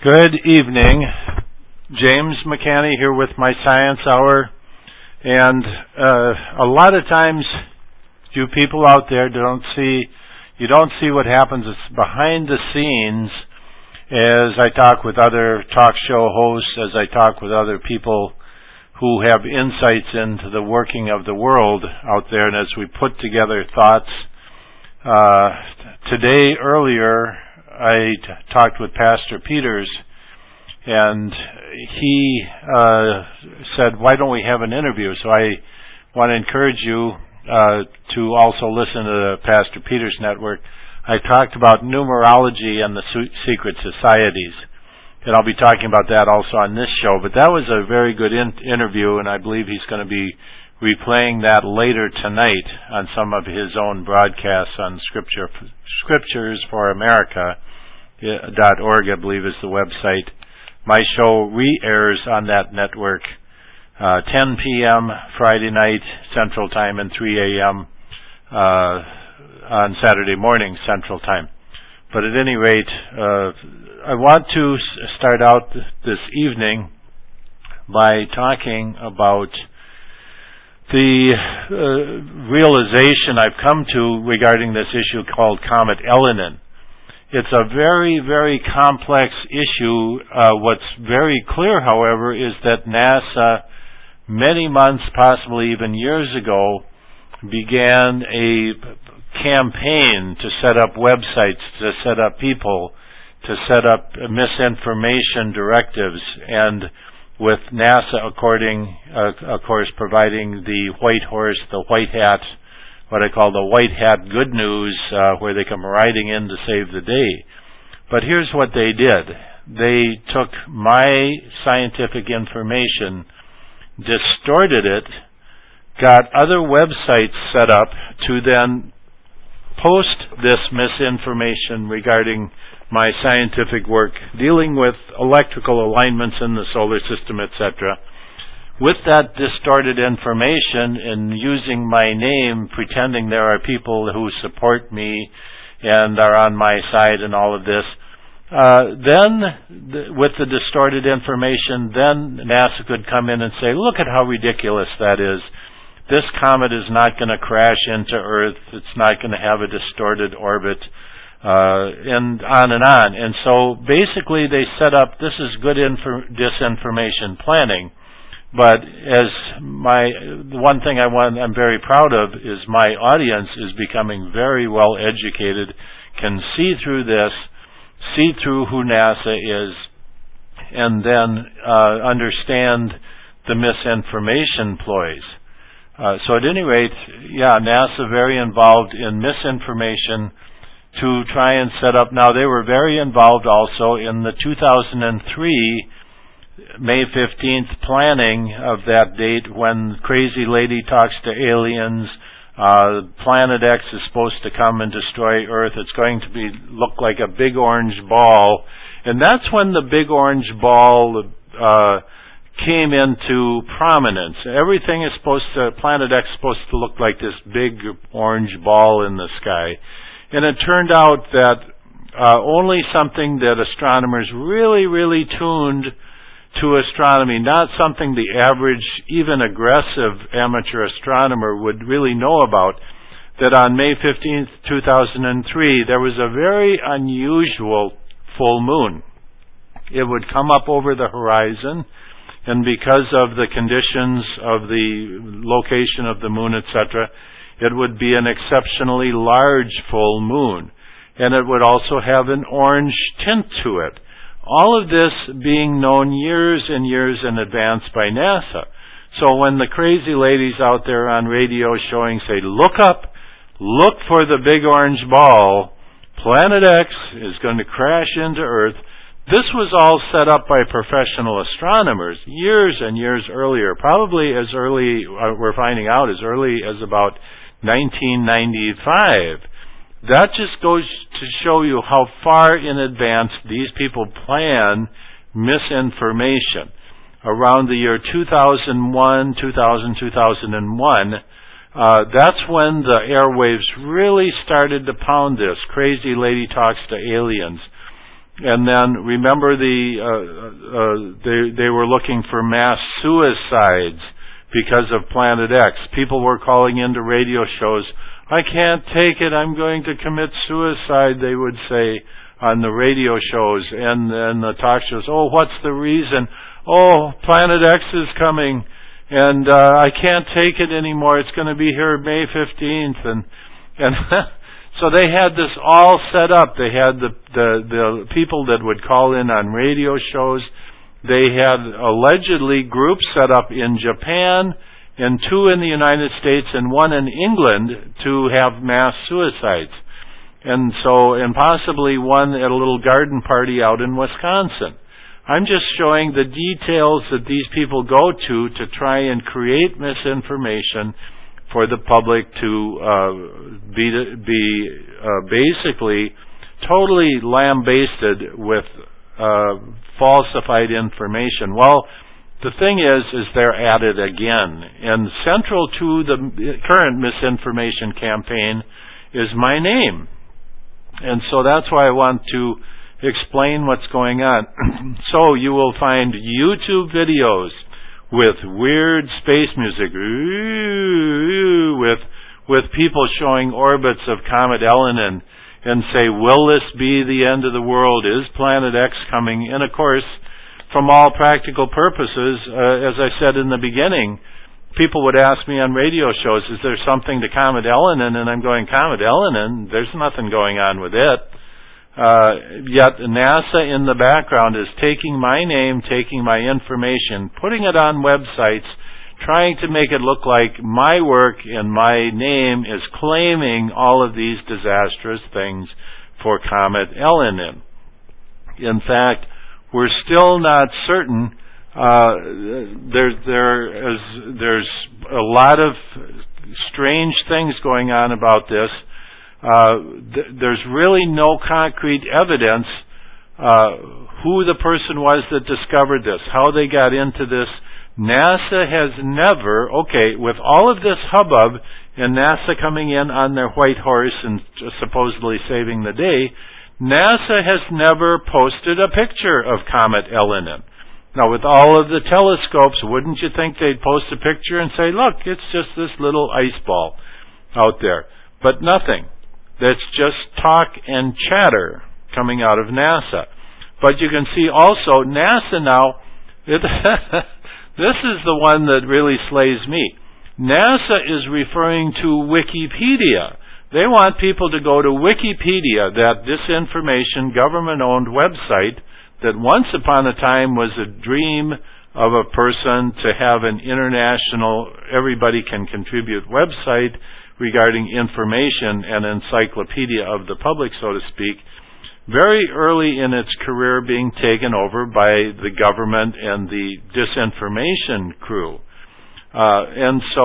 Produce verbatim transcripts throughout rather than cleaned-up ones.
Good evening. James McCanny here with my Science Hour. And uh, a lot of times you people out there don't see, you don't see what happens behind the scenes as I talk with other talk show hosts, as I talk with other people who have insights into the working of the world out there, and as we put together thoughts. Uh, today, earlier, I t- talked with Pastor Peters, and he uh, said, why don't we have an interview? So I want to encourage you uh, to also listen to the Pastor Peters Network. I talked about numerology and the secret societies, and I'll be talking about that also on this show. But that was a very good in- interview, and I believe he's going to be replaying that later tonight on some of his own broadcasts on Scripture, Scriptures for America dot org, I believe is the website. My show re-airs on that network uh, ten p.m. Friday night Central Time and three a.m. Uh, on Saturday morning Central Time. But at any rate, uh, I want to s- start out th- this evening by talking about the uh, realization I've come to regarding this issue called Comet Elenin. It's a very, very complex issue. Uh, what's very clear, however, is that NASA, many months, possibly even years ago, began a campaign to set up websites, to set up people, to set up misinformation directives, and with NASA, according, uh, of course, providing the white horse, the white hat, what I call the white hat good news, uh, where they come riding in to save the day. But here's what they did. They took my scientific information, distorted it, got other websites set up to then post this misinformation regarding my scientific work dealing with electrical alignments in the solar system, et cetera. With that distorted information and using my name, pretending there are people who support me and are on my side and all of this, uh, then th- with the distorted information, then NASA could come in and say, look at how ridiculous that is. This comet is not going to crash into Earth. It's not going to have a distorted orbit. Uh, and on and on. And so basically they set up, this is good infor- disinformation planning, but as my, the one thing I want, I'm very proud of is my audience is becoming very well educated, can see through this, see through who NASA is, and then uh, understand the misinformation ploys. Uh, so at any rate, yeah, NASA very involved in misinformation to try and set up. Now, they were very involved also in the two thousand three May fifteenth planning of that date when Crazy Lady talks to aliens. Uh, Planet X is supposed to come and destroy Earth. It's going to be look like a big orange ball. And that's when the big orange ball uh, came into prominence. Everything is supposed to, Planet X is supposed to look like this big orange ball in the sky. And it turned out that uh, only something that astronomers really, really tuned to astronomy, not something the average, even aggressive amateur astronomer would really know about, that on May fifteenth, two thousand three, there was a very unusual full moon. It would come up over the horizon, and because of the conditions of the location of the moon, et cetera, it would be an exceptionally large full moon, and it would also have an orange tint to it. All of this being known years and years in advance by NASA. So when the crazy ladies out there on radio showing say, look up, look for the big orange ball, Planet X is going to crash into Earth, this was all set up by professional astronomers years and years earlier, probably as early, uh, we're finding out, as early as about nineteen ninety-five. That just goes to show you how far in advance these people plan misinformation. Around the year two thousand one, two thousand, two thousand one, uh, that's when the airwaves really started to pound this. Crazy Lady talks to aliens. And then remember the uh, uh, they they were looking for mass suicides because of Planet X. People were calling into radio shows, "I can't take it, I'm going to commit suicide," they would say on the radio shows and, and the talk shows. "Oh, what's the reason?" "Oh, Planet X is coming, and uh, I can't take it anymore. It's going to be here May fifteenth." And and so they had this all set up. They had the, the, the people that would call in on radio shows. They had allegedly groups set up in Japan and two in the United States and one in England to have mass suicides. And so, and possibly one at a little garden party out in Wisconsin. I'm just showing the details that these people go to to try and create misinformation for the public to uh, be be uh, basically totally lambasted with uh, falsified information. Well, the thing is, is they're at it again. And central to the current misinformation campaign is my name. And so that's why I want to explain what's going on. So you will find YouTube videos with weird space music, with with people showing orbits of Comet Elenin and say, "Will this be the end of the world? Is Planet X coming?" And of course, from all practical purposes, uh, as I said in the beginning, people would ask me on radio shows, "Is there something to Comet Elenin?" And I'm going, "Comet Elenin? There's nothing going on with it." Uh, yet NASA in the background is taking my name, taking my information, putting it on websites, trying to make it look like my work and my name is claiming all of these disastrous things for Comet Elenin. In fact, we're still not certain. Uh, there, there is, there's a lot of strange things going on about this. Uh, th- there's really no concrete evidence uh, who the person was that discovered this, how they got into this. NASA has never, okay, with all of this hubbub and NASA coming in on their white horse and supposedly saving the day, NASA has never posted a picture of Comet Elenin. Now, with all of the telescopes, wouldn't you think they'd post a picture and say, "Look, it's just this little ice ball out there." But nothing. That's just talk and chatter coming out of NASA. But you can see also NASA now, it, this is the one that really slays me. NASA is referring to Wikipedia. They want people to go to Wikipedia, that disinformation government-owned website that once upon a time was a dream of a person to have an international, everybody can contribute website regarding information and encyclopedia of the public, so to speak, very early in its career being taken over by the government and the disinformation crew. Uh, and so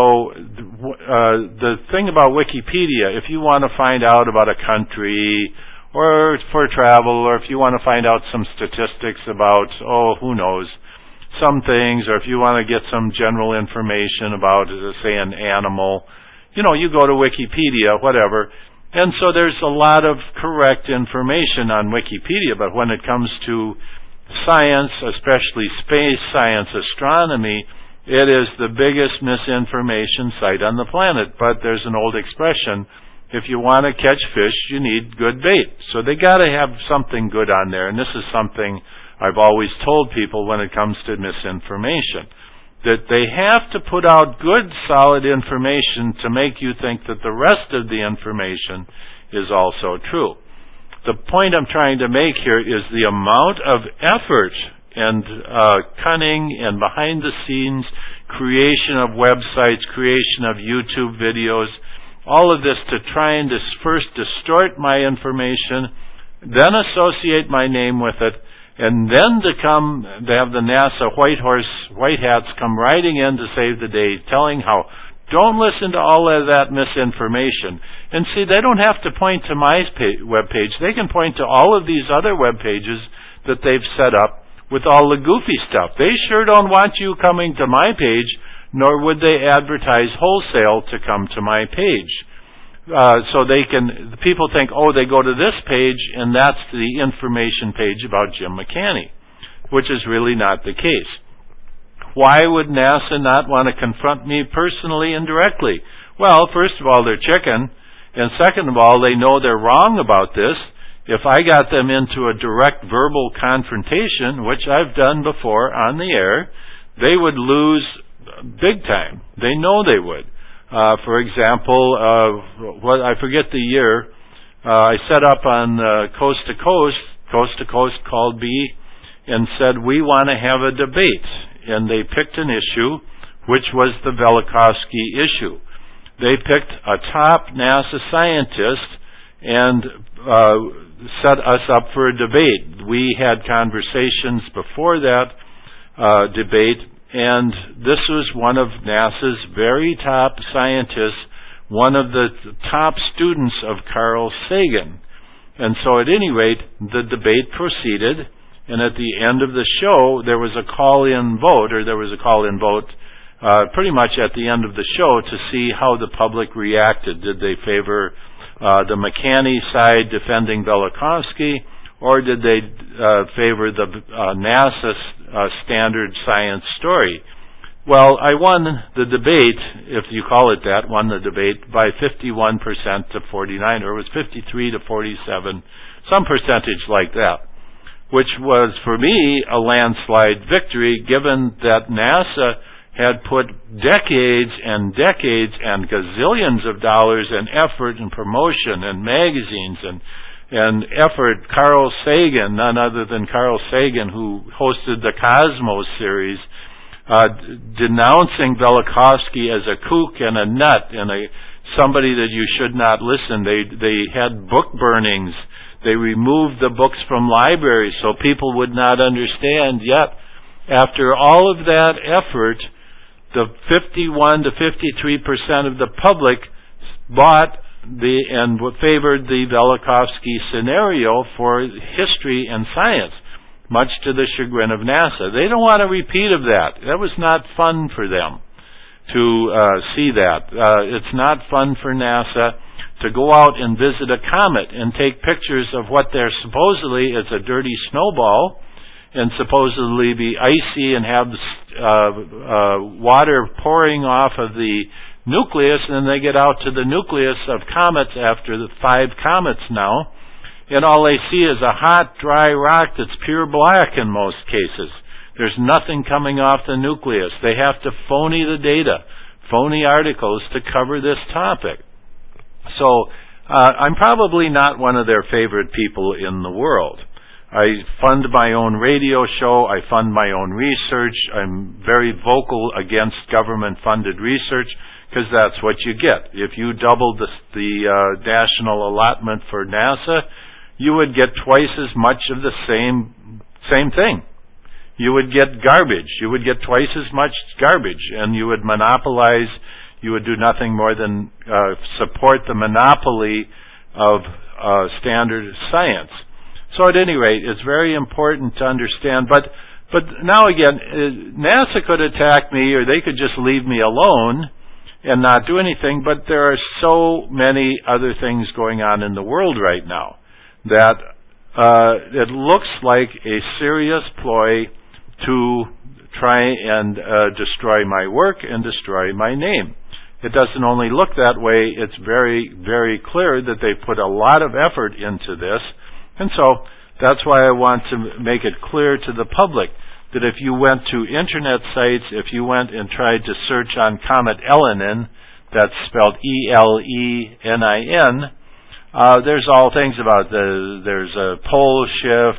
uh, the thing about Wikipedia, if you want to find out about a country or for travel, or if you want to find out some statistics about, oh, who knows, some things, or if you want to get some general information about, uh, say, an animal, you know, you go to Wikipedia, whatever. And so there's a lot of correct information on Wikipedia, but when it comes to science, especially space science, astronomy, it is the biggest misinformation site on the planet. But there's an old expression, if you want to catch fish, you need good bait. So they got to have something good on there, and this is something I've always told people when it comes to misinformation, that they have to put out good, solid information to make you think that the rest of the information is also true. The point I'm trying to make here is the amount of effort and uh, cunning and behind-the-scenes creation of websites, creation of YouTube videos, all of this to try and dis- first distort my information, then associate my name with it, and then to come, to have the NASA white horse, white hats come riding in to save the day, telling how, don't listen to all of that misinformation. And see, they don't have to point to my web page. They can point to all of these other web pages that they've set up with all the goofy stuff. They sure don't want you coming to my page, nor would they advertise wholesale to come to my page. uh, so they can, the people think, oh, they go to this page and that's the information page about Jim McCanny, which is really not the case. Why would NASA not want to confront me personally and directly? Well, first of all, they're chicken, and second of all, they know they're wrong about this. If I got them into a direct verbal confrontation, which I've done before on the air, they would lose big time. They know they would. Uh, for example, uh, what I forget the year, uh, I set up on uh, Coast to Coast, Coast to Coast called me and said, we want to have a debate. And they picked an issue, which was the Velikovsky issue. They picked a top NASA scientist and uh, set us up for a debate. We had conversations before that uh, debate, and this was one of NASA's very top scientists, one of the top students of Carl Sagan. And so at any rate, the debate proceeded, and at the end of the show, there was a call-in vote, or there was a call-in vote uh, pretty much at the end of the show to see how the public reacted. Did they favor uh, the McCanny side defending Velikovsky, or did they uh, favor the uh, NASA uh, standard science story? Well, I won the debate, if you call it that, won the debate by fifty-one percent to forty-nine, or it was fifty-three to forty-seven, some percentage like that, which was, for me, a landslide victory, given that NASA had put decades and decades and gazillions of dollars and effort and promotion and magazines and and effort. Carl Sagan, none other than Carl Sagan, who hosted the Cosmos series, uh, denouncing Velikovsky as a kook and a nut and a somebody that you should not listen. They they had book burnings. They removed the books from libraries so people would not understand. Yet, after all of that effort, the fifty-one to fifty-three percent of the public bought the and favored the Velikovsky scenario for history and science, much to the chagrin of NASA. They don't want a repeat of that. That was not fun for them to uh, see that. Uh, it's not fun for NASA to go out and visit a comet and take pictures of what there supposedly is a dirty snowball and supposedly be icy and have uh, uh, water pouring off of the nucleus, and then they get out to the nucleus of comets after the five comets now, and all they see is a hot, dry rock that's pure black in most cases. There's nothing coming off the nucleus. They have to phony the data, phony articles to cover this topic. So uh, I'm probably not one of their favorite people in the world. I fund my own radio show. I fund my own research. I'm very vocal against government-funded research, because that's what you get. If you doubled the, the uh, national allotment for NASA, you would get twice as much of the same same thing. You would get garbage. You would get twice as much garbage, and you would monopolize. You would do nothing more than uh, support the monopoly of uh, standard science. So at any rate, it's very important to understand. But but now again, uh, NASA could attack me, or they could just leave me alone and not do anything, but there are so many other things going on in the world right now that uh, it looks like a serious ploy to try and uh, destroy my work and destroy my name. It doesn't only look that way, it's very, very clear that they put a lot of effort into this, and so that's why I want to make it clear to the public that if you went to internet sites, if you went and tried to search on Comet Elenin, that's spelled E L E N I N, uh, there's all things about the, there's a pole shift,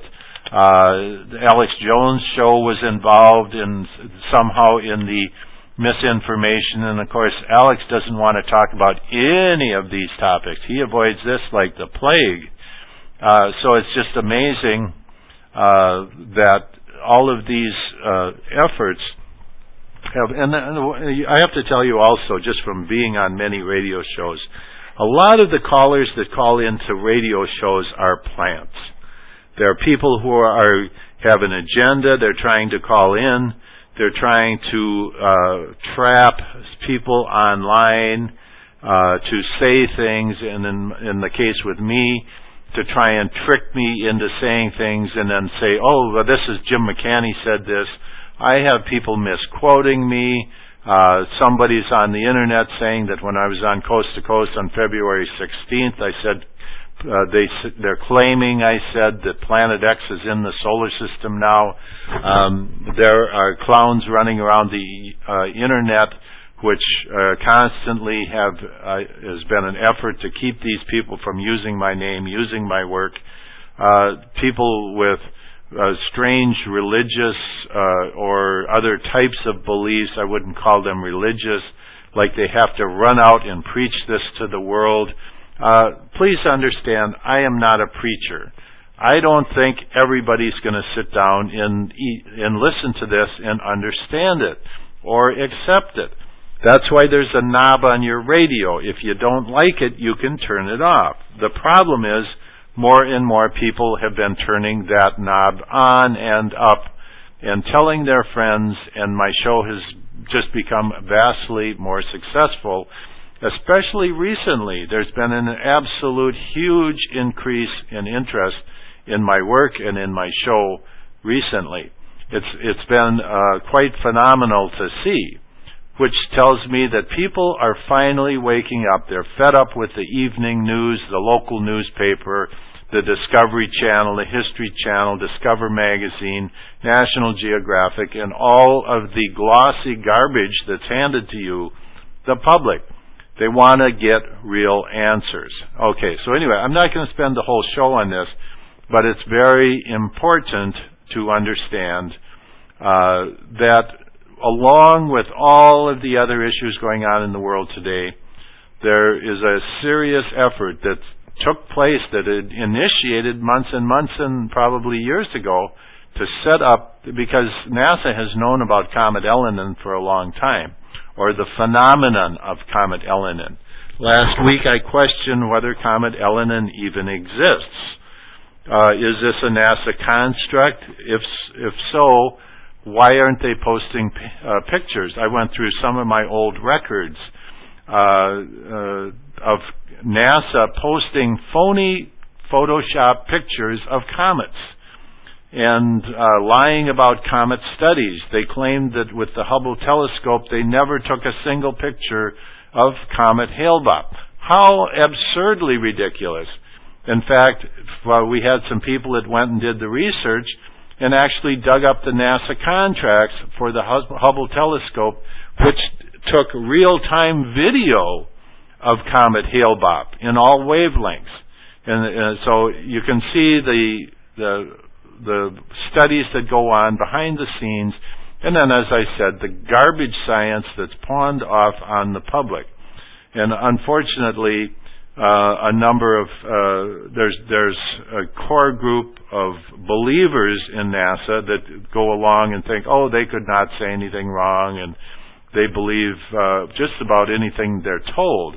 uh, the Alex Jones show was involved in somehow in the misinformation, and of course Alex doesn't want to talk about any of these topics. He avoids this like the plague. Uh, so it's just amazing uh, that all of these uh, efforts have, and, and I have to tell you also, just from being on many radio shows, a lot of the callers that call into radio shows are plants. There are people who are have an agenda. They're trying to call in. They're trying to uh, trap people online. uh, to say things, and in, in the case with me, to try and trick me into saying things and then say, oh, well, this is Jim McCanny said this. I have people misquoting me. Uh, somebody's on the internet saying that when I was on Coast to Coast on February sixteenth, I said, uh, they, they're claiming I said that Planet X is in the solar system now. Um, there are clowns running around the uh, internet which uh, constantly have uh, has been an effort to keep these people from using my name, using my work. Uh, people with uh, strange religious uh, or other types of beliefs, I wouldn't call them religious, like they have to run out and preach this to the world. Uh, please understand, I am not a preacher. I don't think everybody's going to sit down and, eat, and listen to this and understand it or accept it. That's why there's a knob on your radio. If you don't like it, you can turn it off. The problem is more and more people have been turning that knob on and up and telling their friends, and my show has just become vastly more successful, especially recently. There's been an absolute huge increase in interest in my work and in my show recently. It's it's been uh, quite phenomenal to see, which tells me that people are finally waking up. They're fed up with the evening news, the local newspaper, the Discovery Channel, the History Channel, Discover Magazine, National Geographic, and all of the glossy garbage that's handed to you, the public. They want to get real answers. Okay, so anyway, I'm not going to spend the whole show on this, but it's very important to understand uh, that along with all of the other issues going on in the world today, there is a serious effort that took place, that it initiated months and months and probably years ago, to set up, because NASA has known about Comet Elenin for a long time, or the phenomenon of Comet Elenin. Last week I questioned whether Comet Elenin even exists. Uh, is this a NASA construct? If if so, why aren't they posting uh, pictures? I went through some of my old records uh, uh, of NASA posting phony Photoshop pictures of comets and uh, lying about comet studies. They claimed that with the Hubble telescope they never took a single picture of Comet Hale-Bopp. How absurdly ridiculous. In fact, well, we had some people that went and did the research and actually dug up the NASA contracts for the Hubble telescope, which took real-time video of Comet Hale-Bopp in all wavelengths. And uh, so you can see the, the the studies that go on behind the scenes, and then, as I said, the garbage science that's pawned off on the public. And unfortunately, uh, a number of uh, there's there's a core group of believers in NASA that go along and think, oh, they could not say anything wrong, and they believe uh, just about anything they're told.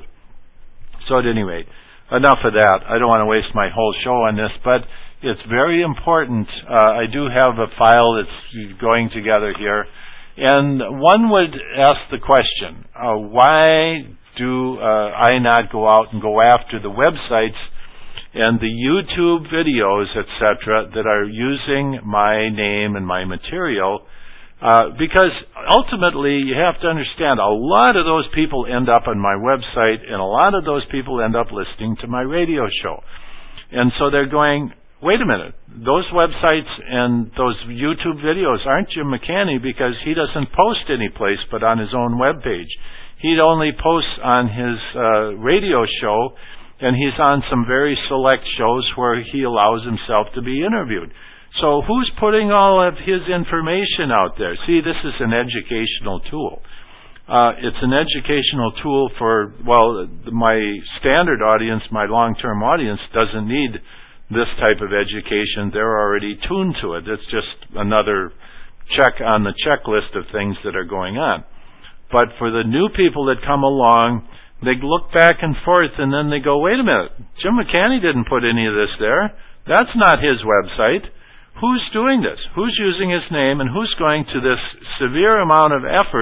So at any rate, enough of that. I don't want to waste my whole show on this, but it's very important. Uh, I do have a file that's going together here, and one would ask the question, uh, why do uh, I not go out and go after the websites and the YouTube videos, et cetera, that are using my name and my material? Uh, because ultimately, you have to understand, a lot of those people end up on my website, and a lot of those people end up listening to my radio show. And so they're going, wait a minute, those websites and those YouTube videos aren't Jim McCanny, because he doesn't post any place but on his own web page. He only posts on his uh, radio show, and he's on some very select shows where he allows himself to be interviewed. So who's putting all of his information out there? See, this is an educational tool. Uh, it's an educational tool for, well, my standard audience, my long-term audience, doesn't need this type of education. They're already tuned to it. It's just another check on the checklist of things that are going on. But for the new people that come along, they look back and forth, and then they go, wait a minute, Jim McCanny didn't put any of this there. That's not his website. Who's doing this? Who's using his name, and who's going to this severe amount of effort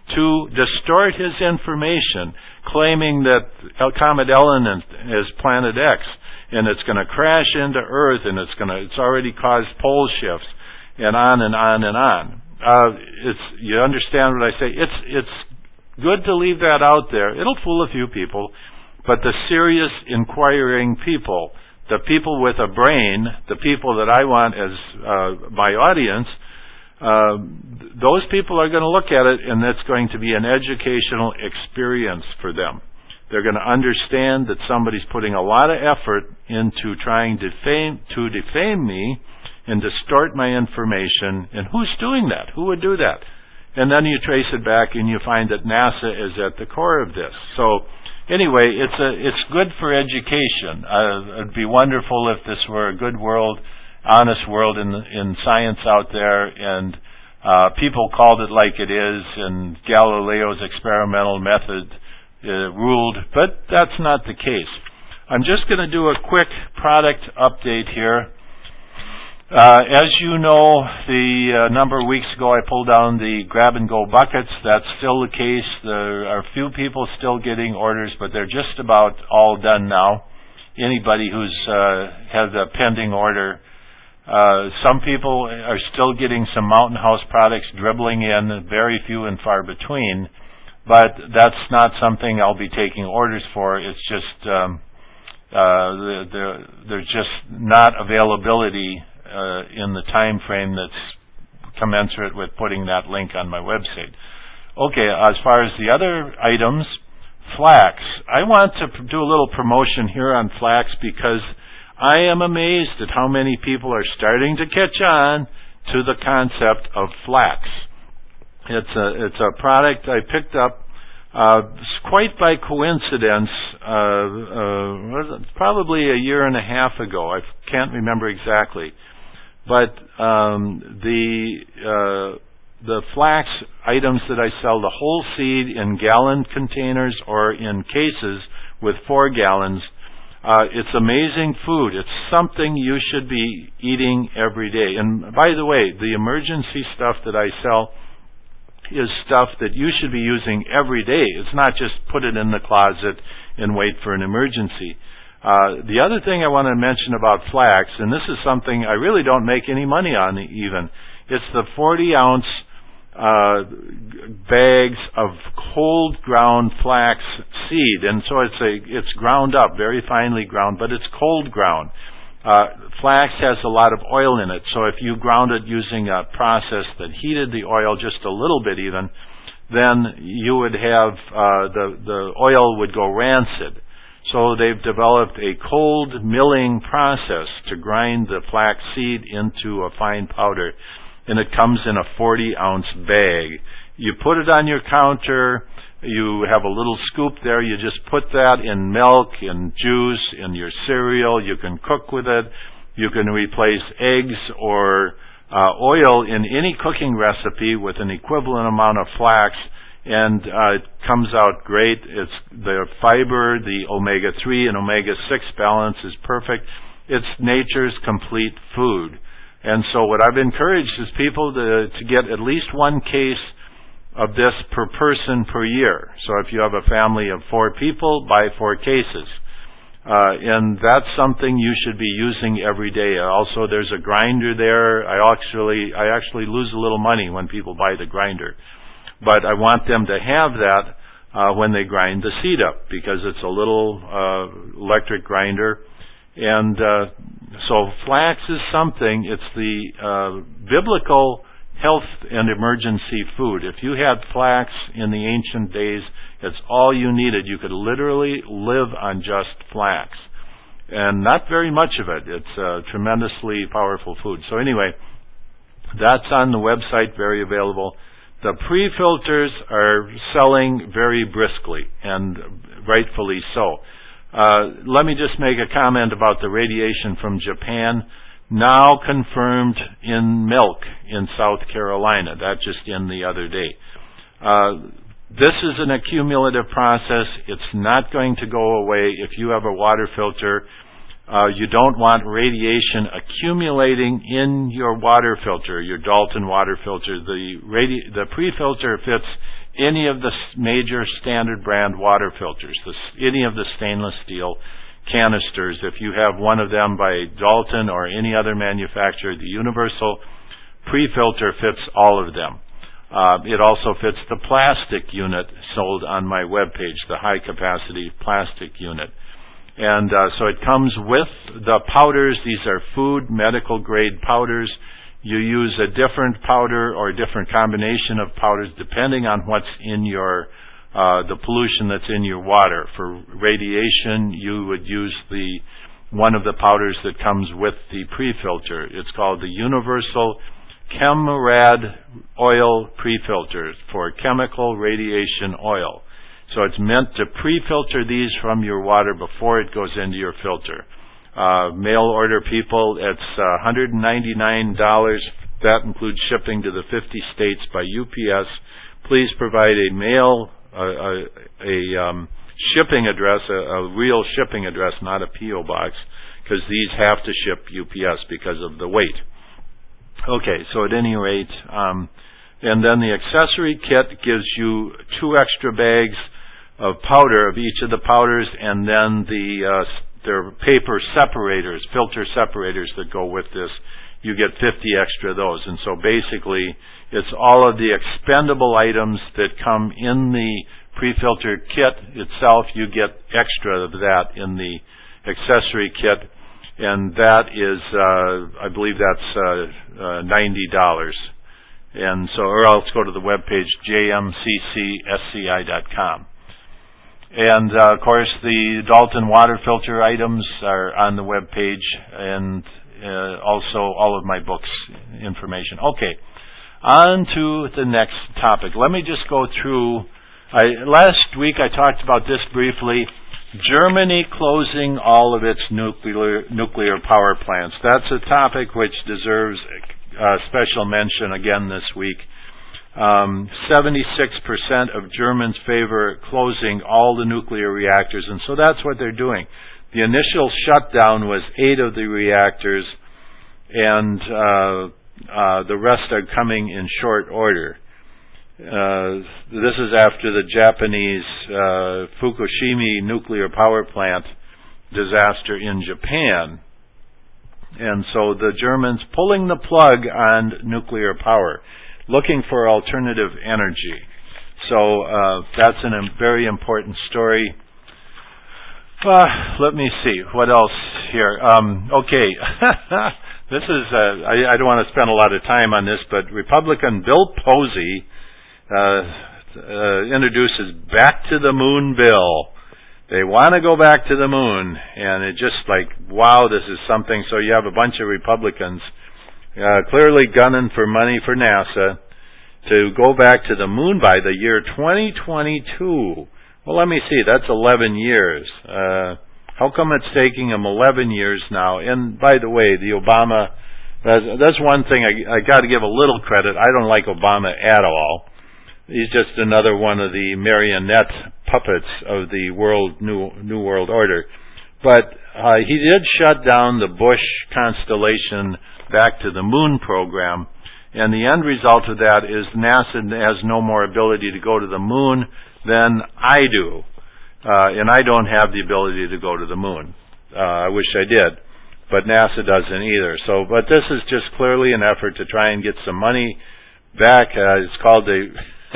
to distort his information, claiming that Comet Elenin is Planet X, and it's going to crash into Earth, and it's going to, it's already caused pole shifts, and on and on and on. Uh, it's, you understand what I say? It's, it's good to leave that out there. It'll fool a few people, but the serious, inquiring people, the people with a brain, the people that I want as uh, my audience, uh, those people are going to look at it, and it's going to be an educational experience for them. They're going to understand that somebody's putting a lot of effort into trying to defame, to defame me and distort my information. And who's doing that? Who would do that? And then you trace it back, and you find that NASA is at the core of this. So anyway, it's a it's good for education. Uh, it'd be wonderful if this were a good world, honest world in in science out there, and uh, people called it like it is, and Galileo's experimental method uh, ruled. But that's not the case. I'm just going to do a quick product update here. Uh, as you know, the uh, number of weeks ago I pulled down the grab-and-go buckets. That's still the case. There are a few people still getting orders, but they're just about all done now. Anybody who's uh, has a pending order. Uh, some people are still getting some Mountain House products dribbling in, very few and far between. But that's not something I'll be taking orders for. It's just um, uh, the, the, there's just not availability Uh, in the time frame that's commensurate with putting that link on my website. Okay, as far as the other items, flax. I want to do a little promotion here on flax because I am amazed at how many people are starting to catch on to the concept of flax. It's a, it's a product I picked up uh, quite by coincidence, uh, uh, probably a year and a half ago. I can't remember exactly. But um, the uh, the flax items that I sell, the whole seed in gallon containers or in cases with four gallons, uh, it's amazing food. It's something you should be eating every day. And by the way, the emergency stuff that I sell is stuff that you should be using every day. It's not just put it in the closet and wait for an emergency. Uh, the other thing I want to mention about flax, and this is something I really don't make any money on even, it's the forty ounce uh, bags of cold ground flax seed. And so it's a it's ground up, very finely ground, but it's cold ground. Uh, flax has a lot of oil in it, so if you ground it using a process that heated the oil just a little bit even, then you would have, uh, the, the oil would go rancid. So they've developed a cold milling process to grind the flax seed into a fine powder, and it comes in a forty ounce bag. You put it on your counter, you have a little scoop there, you just put that in milk, in juice, in your cereal, you can cook with it, you can replace eggs or uh, oil in any cooking recipe with an equivalent amount of flax, and uh, it comes out great. It's the fiber, the omega three and omega six balance is perfect. It's nature's complete food. And so what I've encouraged is people to, to get at least one case of this per person per year. So if you have a family of four people, buy four cases. Uh, and that's something you should be using every day. Also, there's a grinder there. I actually, I actually lose a little money when people buy the grinder. But I want them to have that uh, when they grind the seed up, because it's a little uh, electric grinder. And uh, so flax is something, it's the uh, biblical health and emergency food. If you had flax in the ancient days, it's all you needed. You could literally live on just flax. And not very much of it. It's a tremendously powerful food. So anyway, that's on the website, very available. The pre-filters are selling very briskly, and rightfully so. Uh, let me just make a comment about the radiation from Japan, now confirmed in milk in South Carolina. That just in the other day. Uh, this is an accumulative process. It's not going to go away. If you have a water filter, Uh, you don't want radiation accumulating in your water filter, your Dalton water filter. The radi- the pre-filter fits any of the major standard brand water filters, the, any of the stainless steel canisters. If you have one of them by Dalton or any other manufacturer, the universal pre-filter fits all of them. Uh, it also fits the plastic unit sold on my webpage, the high-capacity plastic unit. And uh, so it comes with the powders. These are food, medical-grade powders. You use a different powder or a different combination of powders depending on what's in your, uh, the pollution that's in your water. For radiation, you would use the one of the powders that comes with the pre-filter. It's called the Universal ChemRad Oil Pre-Filter for chemical radiation oil. So it's meant to pre-filter these from your water before it goes into your filter. Uh, mail order people, it's uh, one hundred ninety-nine dollars. That includes shipping to the fifty states by U P S. Please provide a mail, uh, a, a um, shipping address, a, a real shipping address, not a P O box, because these have to ship U P S because of the weight. Okay, so at any rate, um, and then the accessory kit gives you two extra bags of powder, of each of the powders, and then the uh, there are paper separators, filter separators that go with this. You get fifty extra of those. And so basically, it's all of the expendable items that come in the pre-filter kit itself. You get extra of that in the accessory kit. And that is, uh, I believe that's uh, uh, ninety dollars. And so, or else go to the webpage, j m c c s c i dot com. And, uh, of course, the Dalton water filter items are on the web page, and uh, also all of my books information. Okay, on to the next topic. Let me just go through. I, last week I talked about this briefly. Germany closing all of its nuclear nuclear power plants. That's a topic which deserves uh, special mention again this week. Um, seventy-six percent of Germans favor closing all the nuclear reactors, and so that's what they're doing. The initial shutdown was eight of the reactors, and uh, uh, the rest are coming in short order. Uh, this is after the Japanese uh, Fukushima nuclear power plant disaster in Japan. And so the Germans pulling the plug on nuclear power, looking for alternative energy. So uh, that's a very important story. Uh, let me see. What else here? Um, okay. This is, uh, I, I don't want to spend a lot of time on this, but Republican Bill Posey uh, uh, introduces Back to the Moon bill. They want to go back to the moon, and it just like, wow, this is something. So you have a bunch of Republicans Uh, clearly gunning for money for NASA to go back to the moon by the year twenty twenty-two. Well, let me see. That's eleven years. Uh, how come it's taking them eleven years now? And by the way, the Obama, that's, that's one thing I, I got to give a little credit. I don't like Obama at all. He's just another one of the marionette puppets of the world new new world order. But uh, he did shut down the Bush Constellation Back to the Moon program, and the end result of that is NASA has no more ability to go to the moon than I do, uh, and I don't have the ability to go to the moon. Uh, I wish I did, but NASA doesn't either. So, but this is just clearly an effort to try and get some money back. Uh, it's called the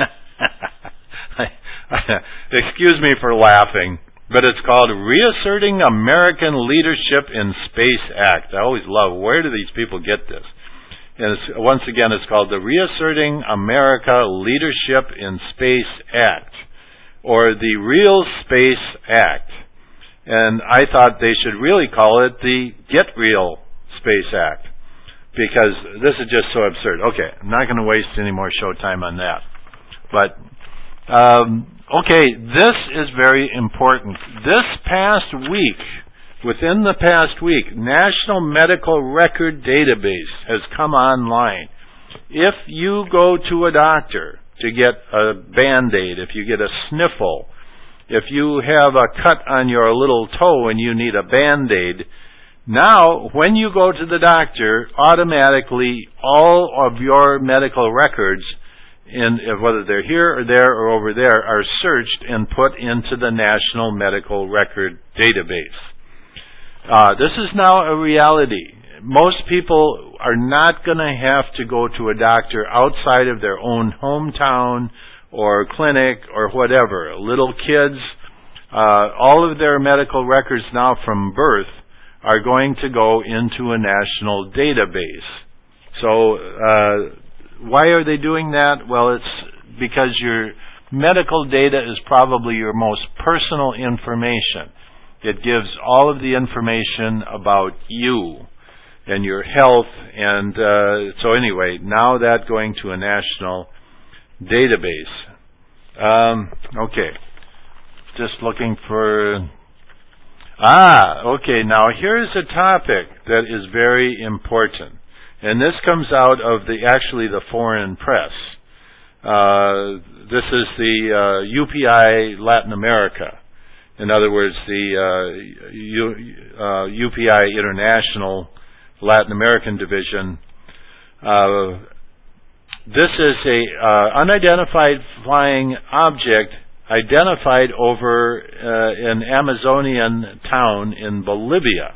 excuse me for laughing, but it's called Reasserting American Leadership in Space Act. I always love, where do these people get this? And it's, once again, it's called the Reasserting America Leadership in Space Act, or the Real Space Act. And I thought they should really call it the Get Real Space Act, because this is just so absurd. Okay, I'm not going to waste any more show time on that. But, um, okay, this is very important. This past week, within the past week, National Medical Record Database has come online. If you go to a doctor to get a Band-Aid, if you get a sniffle, if you have a cut on your little toe and you need a Band-Aid, now when you go to the doctor, automatically all of your medical records in whether they're here or there or over there, are searched and put into the National Medical Record Database. Uh, this is now a reality. Most people are not going to have to go to a doctor outside of their own hometown or clinic or whatever. Little kids, uh, all of their medical records now from birth are going to go into a national database. So, uh, why are they doing that? Well, it's because your medical data is probably your most personal information. It gives all of the information about you and your health. And uh, so anyway, now that going to a national database. Um, okay. Just looking for... Ah, okay. Now here's a topic that is very important. And this comes out of the actually the foreign press. Uh, this is the uh, U P I Latin America. In other words, the uh, U, uh, U P I International Latin American Division. Uh, this is a uh, unidentified flying object identified over uh, an Amazonian town in Bolivia.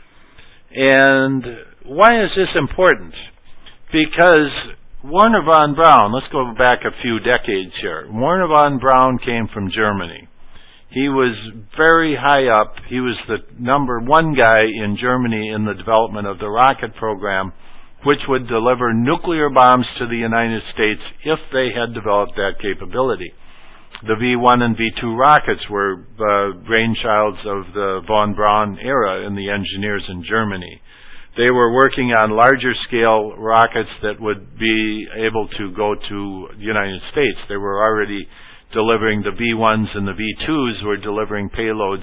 And why is this important? Because Wernher von Braun, let's go back a few decades here. Wernher von Braun came from Germany. He was very high up. He was the number one guy in Germany in the development of the rocket program, which would deliver nuclear bombs to the United States if they had developed that capability. The V one and V two rockets were uh, brainchilds of the von Braun era in the engineers in Germany. They were working on larger scale rockets that would be able to go to the United States. They were already delivering the V ones, and the V twos were delivering payloads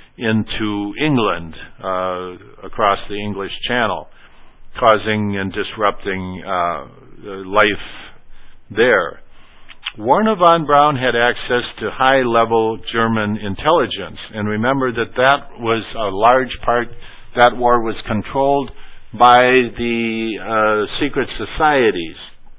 into England, uh, across the English Channel, causing and disrupting uh, life there. Wernher von Braun had access to high-level German intelligence, and remember that that was a large part, that war was controlled by the uh, secret societies.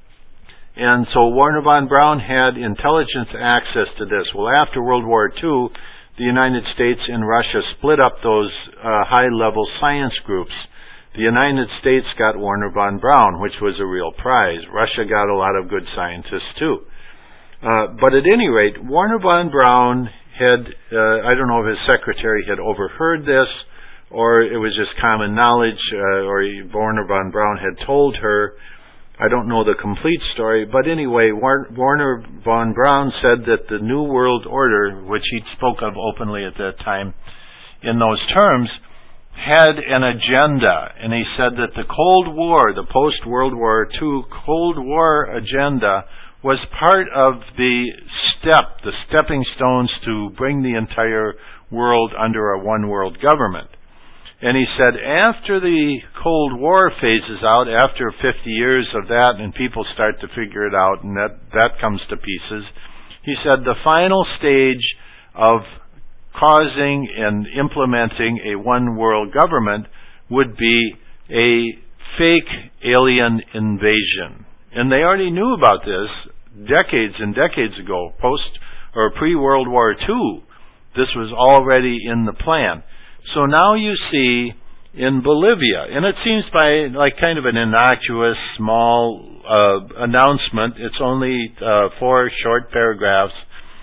And so Wernher von Braun had intelligence access to this. Well, after World War Two, the United States and Russia split up those uh, high-level science groups. The United States got Wernher von Braun, which was a real prize. Russia got a lot of good scientists, too. Uh, but at any rate, Wernher von Braun had, uh, I don't know if his secretary had overheard this, or it was just common knowledge, uh, or Wernher von Braun had told her. I don't know the complete story, but anyway, Wernher von Braun said that the New World Order, which he spoke of openly at that time in those terms, had an agenda. And he said that the Cold War, the post-World War Two Cold War agenda, was part of the step, the stepping stones to bring the entire world under a one-world government. And he said after the Cold War phases out, after fifty years of that, and people start to figure it out, and that, that comes to pieces, he said the final stage of causing and implementing a one-world government would be a fake alien invasion. And they already knew about this decades and decades ago, post or pre-World War Two. This was already in the plan. So now you see in Bolivia, and it seems by like kind of an innocuous, small uh, announcement. It's only uh, four short paragraphs,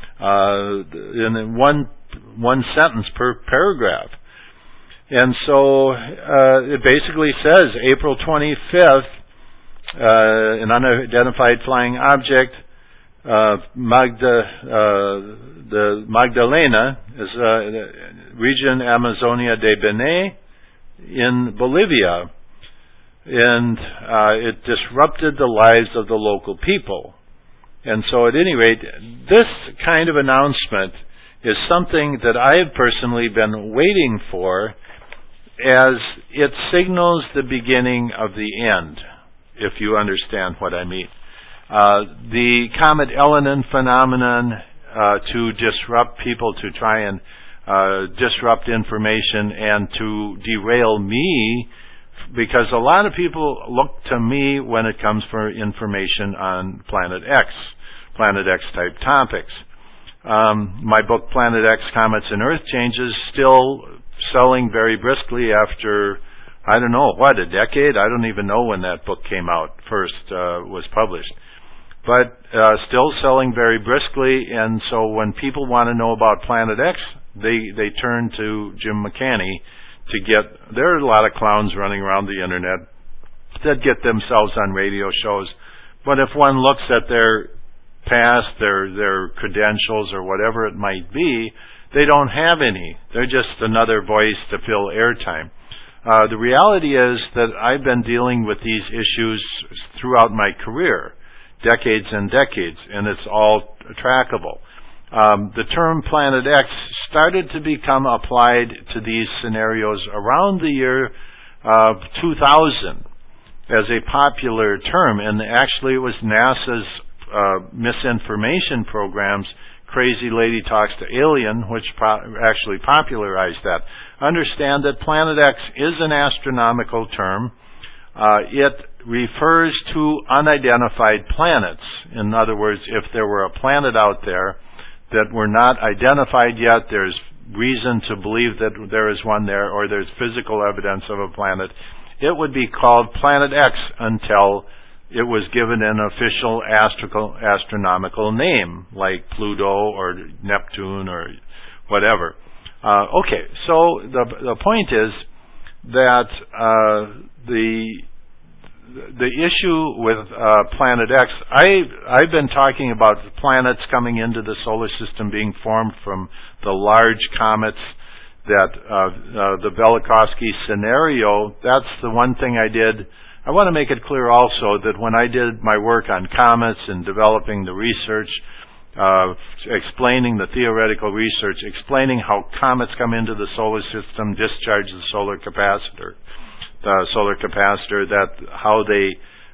uh, in one one sentence per paragraph. And so uh, it basically says April twenty-fifth, uh, an unidentified flying object, uh, Magda, uh, the Magdalena, is uh, region Amazonia de Bené in Bolivia, and uh, it disrupted the lives of the local people. And so at any rate, this kind of announcement is something that I have personally been waiting for, as it signals the beginning of the end, if you understand what I mean. Uh, the Comet Elenin phenomenon uh, to disrupt people, to try and uh, disrupt information and to derail me because a lot of people look to me when it comes for information on Planet X, Planet X type topics. Um, my book, Planet X, Comets and Earth Changes, still selling very briskly after, I don't know, what, a decade? I don't even know when that book came out, first uh, was published. But uh, still selling very briskly, and so when people want to know about Planet X, they, they turn to Jim McCanny to get, there are a lot of clowns running around the internet that get themselves on radio shows, but if one looks at their past, their their credentials or whatever it might be, they don't have any. They're just another voice to fill airtime. Uh, the reality is that I've been dealing with these issues throughout my career, decades and decades, and it's all trackable. Um, the term Planet X started to become applied to these scenarios around the year uh, two thousand as a popular term, and actually it was NASA's uh, misinformation programs, Crazy Lady Talks to Alien, which pro- actually popularized that. Understand that Planet X is an astronomical term. Uh, it refers to unidentified planets. In other words, if there were a planet out there that were not identified yet, there's reason to believe that there is one there, or there's physical evidence of a planet, it would be called Planet X until it was given an official astro- astronomical name, like Pluto or Neptune or whatever. Uh, okay, so the the point is that uh, the the issue with uh, Planet X, I I've been talking about planets coming into the solar system being formed from the large comets. That uh, uh, the Velikovsky scenario, that's the one thing I did. I want to make it clear also that when I did my work on comets and developing the research, uh, explaining the theoretical research, explaining how comets come into the solar system, discharge the solar capacitor, the solar capacitor, that how they,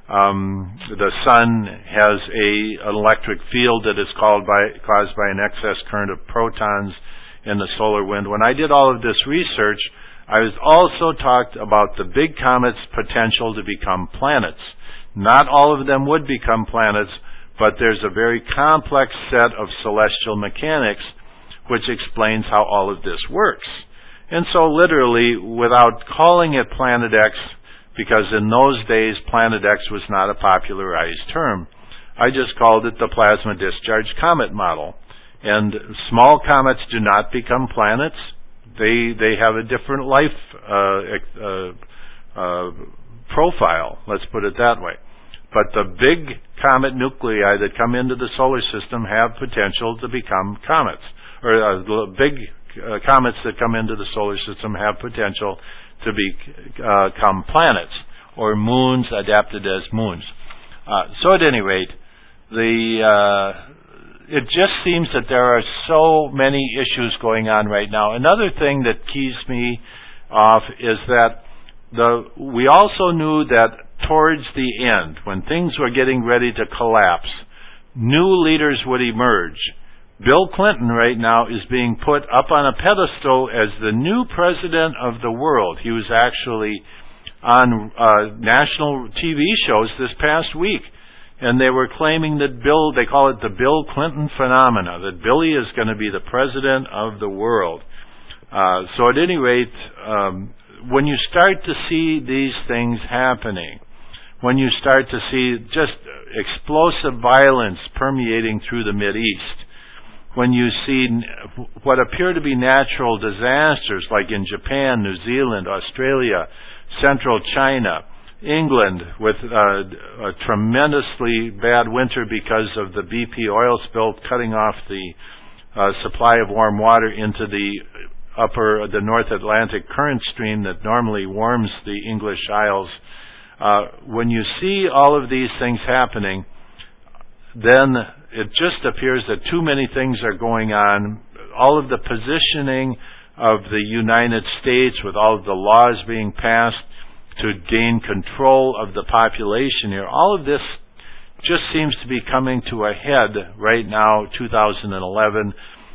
um, the sun has a, an electric field that is called by, caused by an excess current of protons in the solar wind. When I did all of this research, I was also talked about the big comets' potential to become planets. Not all of them would become planets, but there's a very complex set of celestial mechanics which explains how all of this works. And so literally, without calling it Planet X, because in those days Planet X was not a popularized term, I just called it the plasma discharge comet model. And small comets do not become planets. They they have a different life uh, uh, uh, profile, let's put it that way. But the big comet nuclei that come into the solar system have potential to become comets. Or uh, the big uh, comets that come into the solar system have potential to become planets, or moons adapted as moons. Uh, so at any rate, the... Uh, It just seems that there are so many issues going on right now. Another thing that keys me off is that the we also knew that towards the end, when things were getting ready to collapse, new leaders would emerge. Bill Clinton right now is being put up on a pedestal as the new president of the world. He was actually on uh, national T V shows this past week. And they were claiming that Bill, they call it the Bill Clinton phenomena, that Billy is going to be the president of the world. Uh, so at any rate, um, when you start to see these things happening, when you start to see just explosive violence permeating through the Mideast, when you see what appear to be natural disasters like in Japan, New Zealand, Australia, Central China, England, with uh, a tremendously bad winter because of the B P oil spill cutting off the uh, supply of warm water into the upper, the North Atlantic current stream that normally warms the English Isles. Uh, when you see all of these things happening, then it just appears that too many things are going on. All of the positioning of the United States, with all of the laws being passed to gain control of the population here, all of this just seems to be coming to a head right now, two thousand eleven.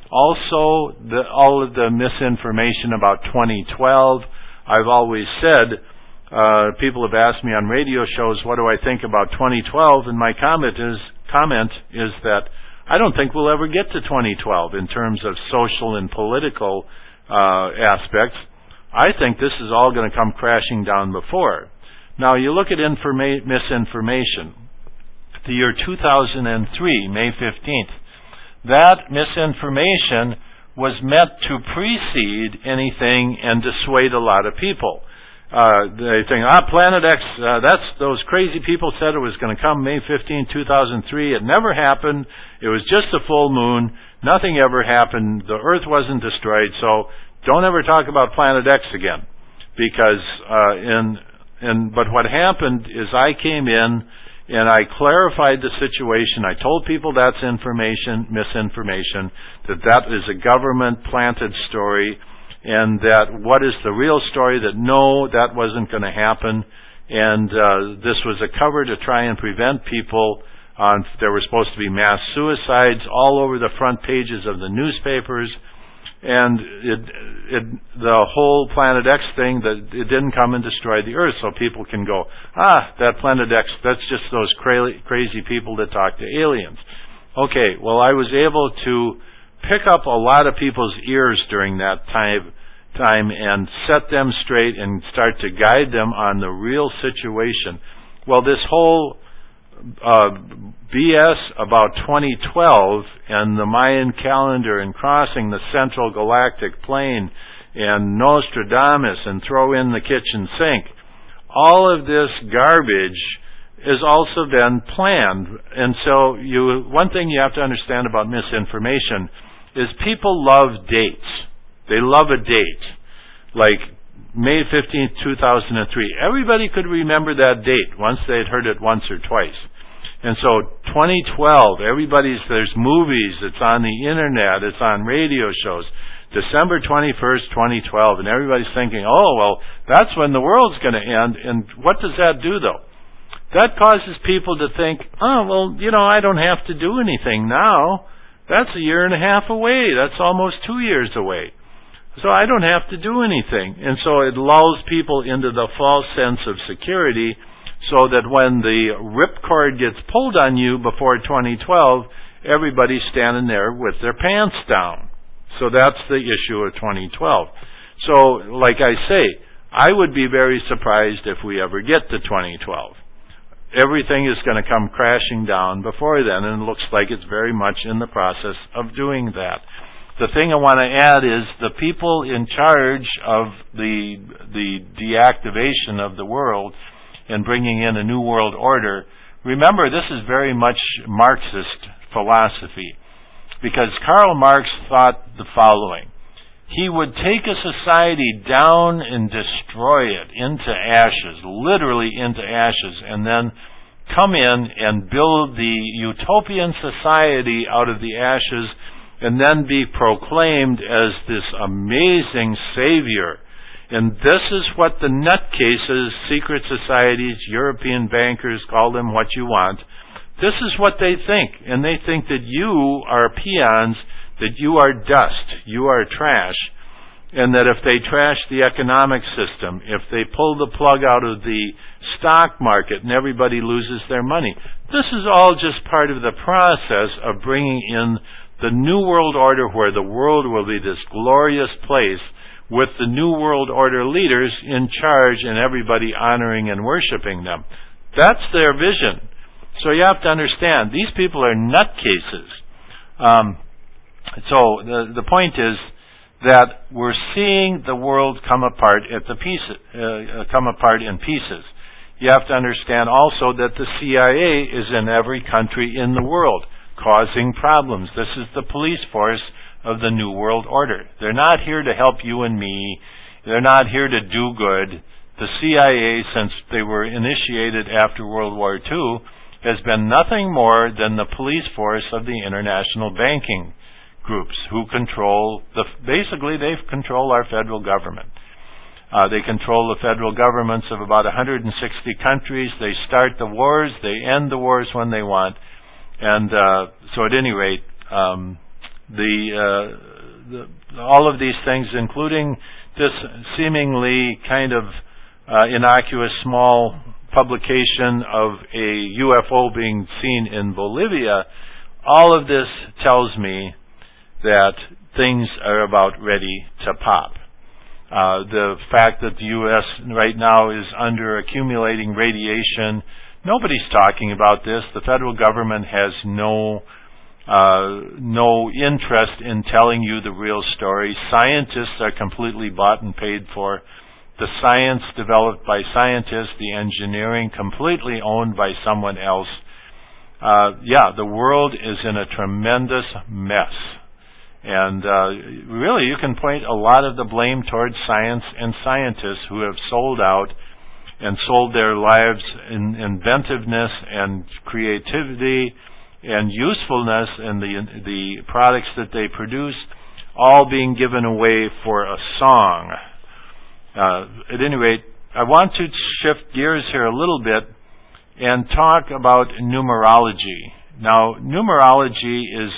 Also, the, all of the misinformation about twenty twelve. I've always said uh, people have asked me on radio shows, what do I think about twenty twelve? And my comment is, comment is that I don't think we'll ever get to twenty twelve in terms of social and political uh, aspects. I think this is all going to come crashing down before. Now, you look at informa- misinformation. The year two thousand three, May fifteenth, that misinformation was meant to precede anything and dissuade a lot of people. Uh, they think, ah, Planet X, uh, that's, those crazy people said it was going to come May fifteenth, two thousand three. It never happened. It was just a full moon. Nothing ever happened. The Earth wasn't destroyed. So don't ever talk about Planet X again. Because, uh, in, in, but what happened is I came in and I clarified the situation. I told people that's information, misinformation, that that is a government-planted story, and that what is the real story, that no, that wasn't going to happen, and uh, this was a cover to try and prevent people. Uh, there were supposed to be mass suicides all over the front pages of the newspapers, and it, it, the whole Planet X thing, that it didn't come and destroy the Earth, so people can go, ah, that Planet X, that's just those cra- crazy people that talk to aliens. Okay, well, I was able to pick up a lot of people's ears during that time, time and set them straight and start to guide them on the real situation. Well, this whole uh, B S about twenty twelve and the Mayan calendar and crossing the central galactic plane and Nostradamus and throw in the kitchen sink, all of this garbage has also been planned. And so you, one thing you have to understand about misinformation is people love dates. They love a date. Like May fifteenth, two thousand three. Everybody could remember that date once they'd heard it once or twice. And so twenty twelve, everybody's, there's movies, it's on the internet, it's on radio shows. December twenty-first, twenty twelve, and everybody's thinking, oh, well, that's when the world's going to end. And what does that do, though? That causes people to think, oh, well, you know, I don't have to do anything now. That's a year and a half away. That's almost two years away. So I don't have to do anything. And so it lulls people into the false sense of security, so that when the ripcord gets pulled on you before twenty twelve, everybody's standing there with their pants down. So that's the issue of twenty twelve. So, like I say, I would be very surprised if we ever get to twenty twelve. Everything is going to come crashing down before then, and it looks like it's very much in the process of doing that. The thing I want to add is the people in charge of the the deactivation of the world and bringing in a new world order, remember, this is very much Marxist philosophy, because Karl Marx thought the following. He would take a society down and destroy it into ashes, literally into ashes, and then come in and build the utopian society out of the ashes, and then be proclaimed as this amazing savior. And this is what the nutcases, secret societies, European bankers, call them what you want. This is what they think. And they think that you are peons, that you are dust, you are trash, and that if they trash the economic system, if they pull the plug out of the stock market and everybody loses their money, this is all just part of the process of bringing in the New World Order, where the world will be this glorious place with the New World Order leaders in charge and everybody honoring and worshiping them. That's their vision. So you have to understand, these people are nutcases. Um, so the, the point is that we're seeing the world come apart at the pieces, uh, come apart in pieces. You have to understand also that the C I A is in every country in the world, causing problems. This is the police force of the New World Order. They're not here to help you and me. They're not here to do good. The C I A, since they were initiated after World War Two, has been nothing more than the police force of the international banking groups who control the, basically they control our federal government. Uh, they control the federal governments of about one hundred sixty countries. They start the wars. They end the wars when they want. And uh, so at any rate, um, the, uh, the all of these things, including this seemingly kind of uh, innocuous small publication of a U F O being seen in Bolivia, all of this tells me that things are about ready to pop. Uh, the fact that the U S right now is under accumulating radiation, nobody's talking about this. The federal government has no uh, no interest in telling you the real story. Scientists are completely bought and paid for. The science developed by scientists, the engineering completely owned by someone else. Uh, yeah, the world is in a tremendous mess. And uh, really, you can point a lot of the blame towards science and scientists who have sold out and sold their lives in inventiveness and creativity and usefulness and the the products that they produce, all being given away for a song. Uh, at any rate, I want to shift gears here a little bit and talk about numerology. Now, numerology is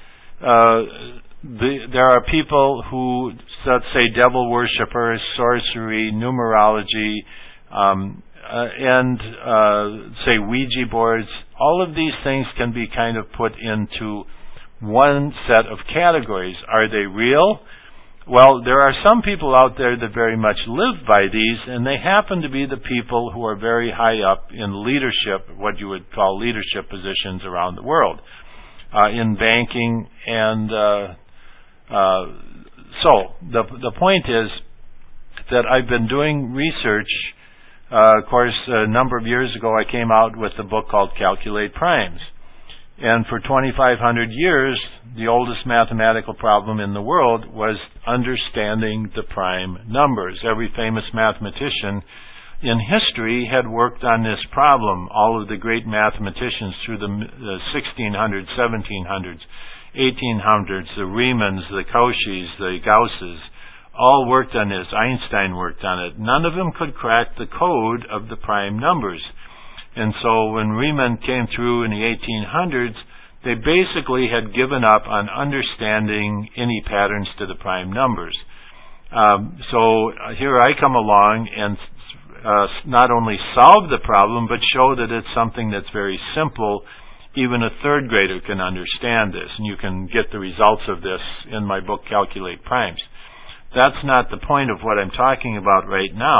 uh, The, there are people who, let's say, devil worshippers, sorcery, numerology, um, uh, and uh, say Ouija boards. All of these things can be kind of put into one set of categories. Are they real? Well, there are some people out there that very much live by these, and they happen to be the people who are very high up in leadership, what you would call leadership positions around the world, uh, in banking and uh, Uh, so the the point is that I've been doing research. Uh, of course, a number of years ago, I came out with a book called Calculate Primes, and for twenty-five hundred years, the oldest mathematical problem in the world was understanding the prime numbers. Every famous mathematician in history had worked on this problem. All of the great mathematicians through the, the sixteen hundreds, seventeen hundreds. eighteen hundreds, the Riemanns, the Cauchys, the Gausses, all worked on this. Einstein worked on it. None of them could crack the code of the prime numbers. And so when Riemann came through in the eighteen hundreds, they basically had given up on understanding any patterns to the prime numbers. Um, so here I come along and uh, not only solve the problem, but show that it's something that's very simple. Even a third grader can understand this, and you can get the results of this in my book, Calculate Primes. That's not the point of what I'm talking about right now.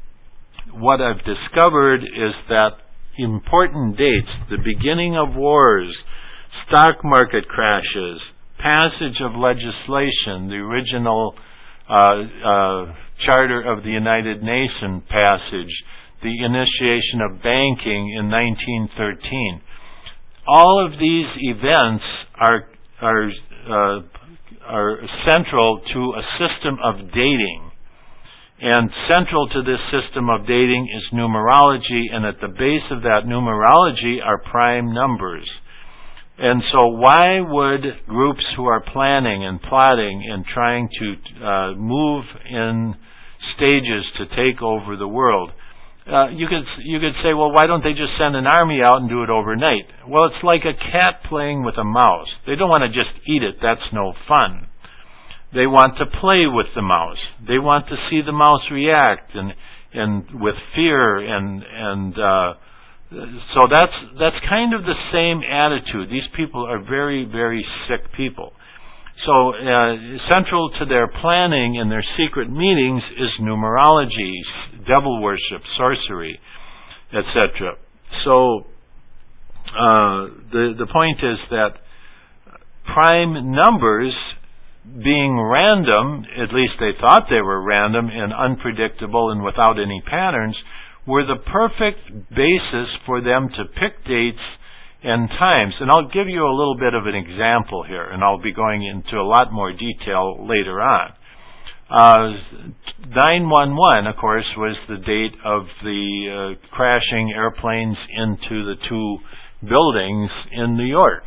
What I've discovered is that important dates, the beginning of wars, stock market crashes, passage of legislation, the original uh, uh, Charter of the United Nations passage, the initiation of banking in nineteen thirteen, all of these events are are uh, are central to a system of dating, and central to this system of dating is numerology, and at the base of that numerology are prime numbers. And so why would groups who are planning and plotting and trying to uh, move in stages to take over the world, Uh, you could you could say, well, why don't they just send an army out and do it overnight? Well, it's like a cat playing with a mouse. They don't want to just eat it. That's no fun. They want to play with the mouse. They want to see the mouse react and and with fear and and uh, so that's that's kind of the same attitude. These people are very very sick people. So uh, central to their planning and their secret meetings is numerology, devil worship, sorcery, et cetera. So uh, the the point is that prime numbers, being random, at least they thought they were random and unpredictable and without any patterns, were the perfect basis for them to pick dates and times. And I'll give you a little bit of an example here, and I'll be going into a lot more detail later on. Uh, nine one one, of course, was the date of the uh, crashing airplanes into the two buildings in New York.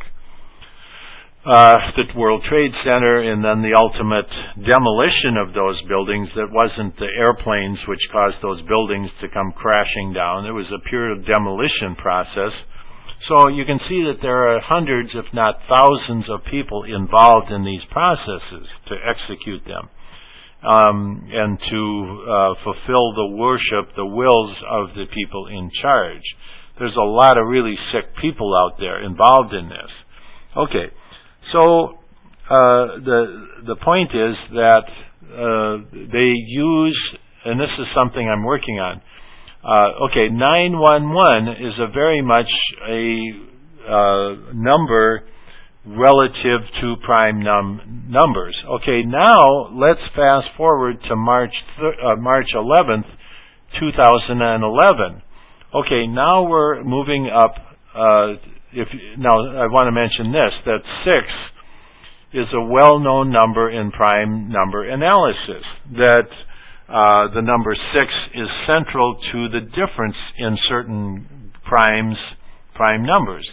Uh, the World Trade Center, and then the ultimate demolition of those buildings. That wasn't the airplanes which caused those buildings to come crashing down. It was a pure demolition process. So you can see that there are hundreds, if not thousands, of people involved in these processes to execute them. um, and to uh, fulfill the worship, the wills of the people in charge. There's a lot of really sick people out there involved in this. Okay, so uh, the the point is that uh, they use, and this is something I'm working on. Uh, okay, nine one one is a very much a uh, number relative to prime num numbers. Okay, now let's fast forward to March uh, March eleventh, two thousand eleven. Okay, now we're moving up. Uh, if now I want to mention this, that six is a well-known number in prime number analysis. That uh, the number six is central to the difference in certain primes, prime numbers.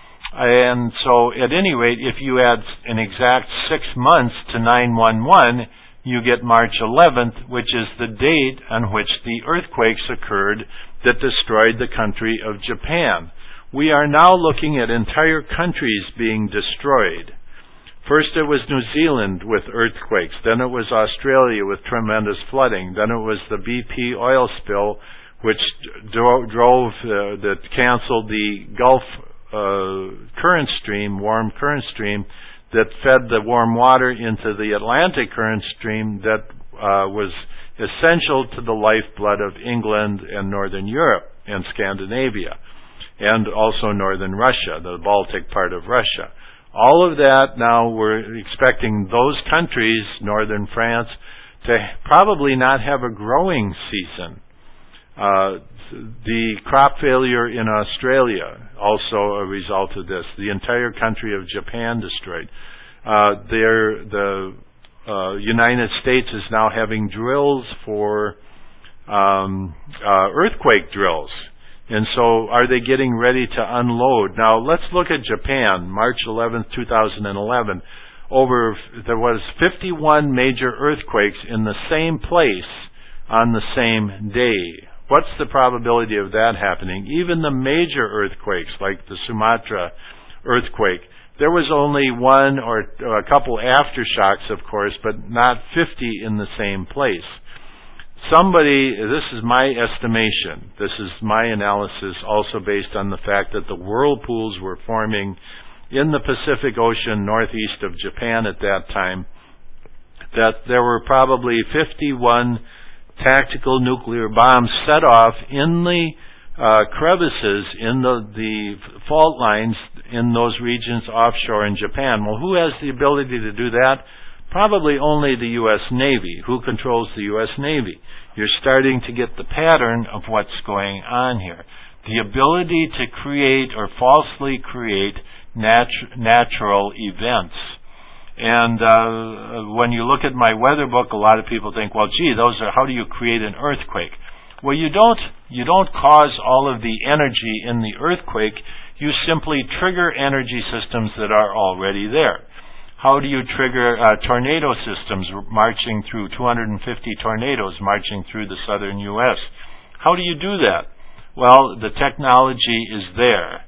And so, at any rate, if you add an exact six months to nine one one, you get March eleventh, which is the date on which the earthquakes occurred that destroyed the country of Japan. We are now looking at entire countries being destroyed. First it was New Zealand with earthquakes, then it was Australia with tremendous flooding, then it was the B P oil spill, which dro- drove, uh, that canceled the Gulf Uh, current stream, warm current stream, that fed the warm water into the Atlantic current stream that uh, was essential to the lifeblood of England and Northern Europe and Scandinavia, and also Northern Russia, the Baltic part of Russia. All of that, now we're expecting those countries, Northern France, to probably not have a growing season. Uh, the crop failure in Australia, also a result of this. The entire country of Japan destroyed. Uh, there, the uh, United States is now having drills for um, uh, earthquake drills. And so are they getting ready to unload? Now let's look at Japan, March eleventh, two thousand eleven. Over, there was fifty-one major earthquakes in the same place on the same day. What's the probability of that happening? Even the major earthquakes, like the Sumatra earthquake, there was only one or a couple aftershocks, of course, but not fifty in the same place. Somebody, this is my estimation, this is my analysis, also based on the fact that the whirlpools were forming in the Pacific Ocean northeast of Japan at that time, that there were probably fifty-one tactical nuclear bombs set off in the uh, crevices, in the, the fault lines in those regions offshore in Japan. Well, who has the ability to do that? Probably only the U S Navy. Who controls the U S Navy? You're starting to get the pattern of what's going on here. The ability to create or falsely create natu- natural events. And uh, when you look at my weather book, a lot of people think, well, gee, those are, how do you create an earthquake? Well, you don't, you don't cause all of the energy in the earthquake. You simply trigger energy systems that are already there. How do you trigger uh, tornado systems marching through, two hundred fifty tornadoes marching through the southern U S? How do you do that? Well, the technology is there.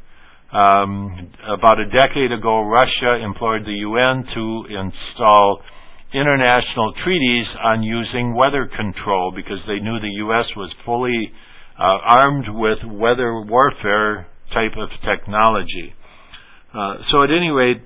Um, about a decade ago, Russia implored the U N to install international treaties on using weather control because they knew the U S was fully uh, armed with weather warfare type of technology. Uh, so at any rate,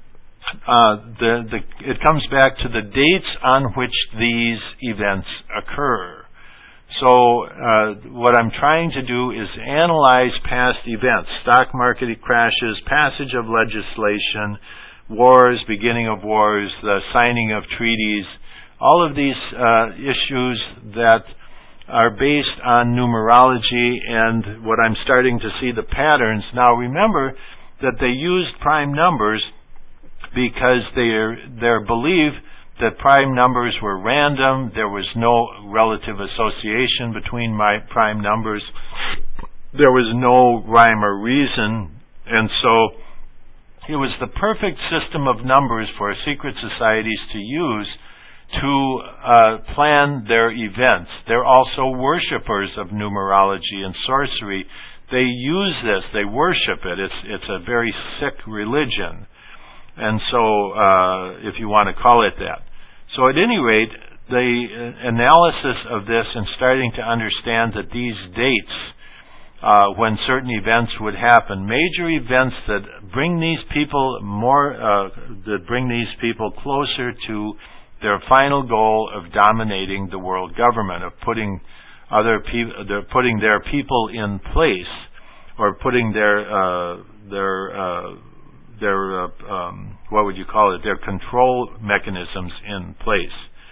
uh, the, the, it comes back to the dates on which these events occur. So uh, what I'm trying to do is analyze past events, stock market crashes, passage of legislation, wars, beginning of wars, the signing of treaties, all of these uh, issues that are based on numerology, and what I'm starting to see the patterns. Now remember that they used prime numbers because they're, they're believed that prime numbers were random. There was no relative association between my prime numbers. There was no rhyme or reason. And so it was the perfect system of numbers for secret societies to use to uh, plan their events. They're also worshipers of numerology and sorcery. They use this. They worship it. It's, it's a very sick religion. And so, uh, if you want to call it that. So at any rate, the uh, analysis of this and starting to understand that these dates, uh, when certain events would happen, major events that bring these people more, uh, that bring these people closer to their final goal of dominating the world government, of putting other people, they're putting their people in place, or putting their uh, their uh, their uh, um, what would you call it? Their control mechanisms in place.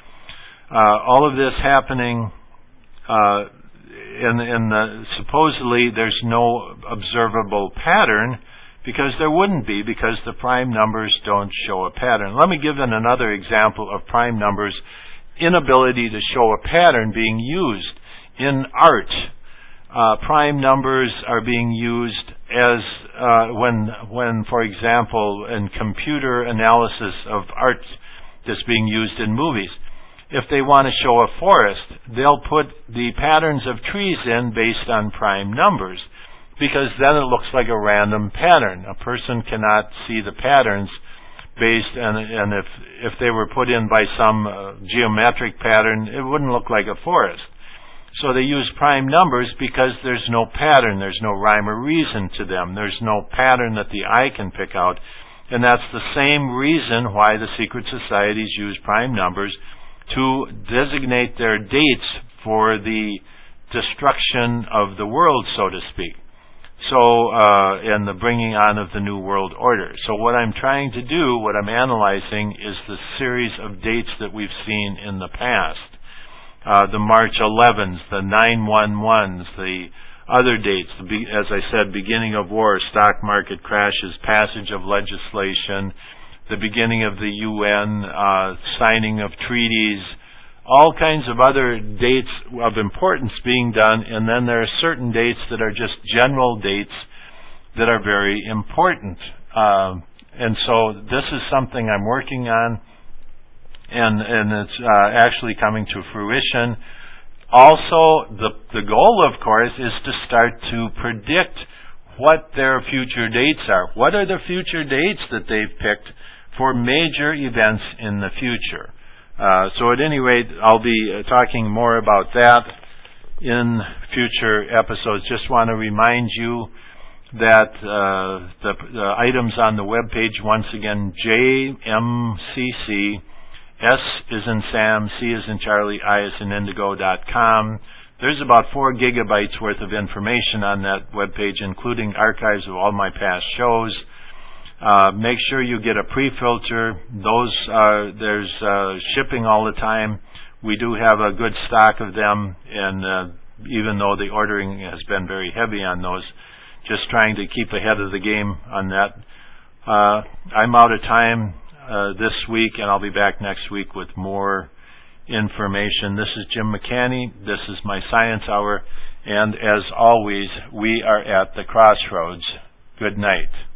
Uh, all of this happening, uh, in, in the, supposedly there's no observable pattern, because there wouldn't be, because the prime numbers don't show a pattern. Let me give an another example of prime numbers' inability to show a pattern being used. In art, uh, prime numbers are being used as uh, when, when, for example, in computer analysis of art that's being used in movies. If they want to show a forest, they'll put the patterns of trees in based on prime numbers, because then it looks like a random pattern. A person cannot see the patterns based, and, and if if they were put in by some uh, geometric pattern, it wouldn't look like a forest. So they use prime numbers because there's no pattern, there's no rhyme or reason to them, there's no pattern that the eye can pick out, and that's the same reason why the secret societies use prime numbers to designate their dates for the destruction of the world, so to speak. So, uh, and the bringing on of the New World Order. So what I'm trying to do, what I'm analyzing, is the series of dates that we've seen in the past. Uh, the March elevens, the nine one ones, the other dates, the be- as I said, beginning of war, stock market crashes, passage of legislation, the beginning of the U N, uh, signing of treaties, all kinds of other dates of importance being done, and then there are certain dates that are just general dates that are very important. Uh, and so this is something I'm working on, and, and it's uh, actually coming to fruition. Also, the, the goal, of course, is to start to predict what their future dates are. What are the future dates that they've picked for major events in the future? Uh, so at any rate, I'll be uh, talking more about that in future episodes. Just want to remind you that uh, the, the items on the web page, once again, J M C C, S is in Sam, C is in Charlie, I is in Indigo dot com. There's about four gigabytes worth of information on that web page, including archives of all my past shows. Uh, make sure you get a pre-filter. Those are, there's uh, shipping all the time. We do have a good stock of them, and uh, even though the ordering has been very heavy on those, just trying to keep ahead of the game on that. Uh, I'm out of time uh, this week, and I'll be back next week with more information. This is Jim McCanny. This is my Science Hour, and as always, we are at the crossroads. Good night.